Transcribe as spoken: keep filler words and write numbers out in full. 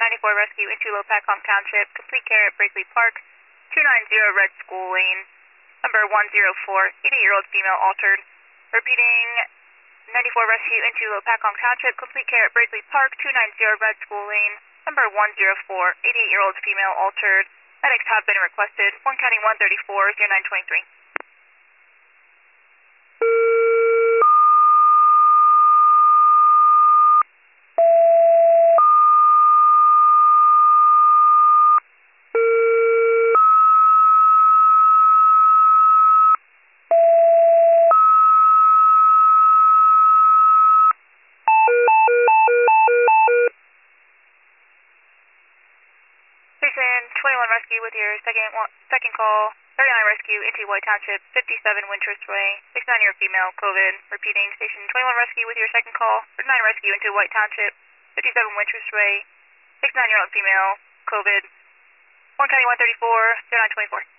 ninety-four rescue into Lopatcom Township. Complete care at Brakely Park. two ninety Red School Lane. Number one zero four, eighty-eight-year-old female altered. Repeating, ninety-four rescue into Lopatcom Township. Complete care at Brakely Park. two ninety Red School Lane. Number one zero four, eighty-eight-year-old female altered. Medics have been requested. Warren County one thirty-four, zero nine twenty-three. Station twenty-one rescue with your second one, second call. thirty-nine rescue into White Township, fifty-seven Wintrust Way. sixty-nine-year female, COVID. Repeating, station twenty-one rescue with your second call. thirty-nine rescue into White Township, fifty-seven Wintrust Way. sixty-nine-year-old female, COVID. Warren County one thirty-four, zero nine twenty-four.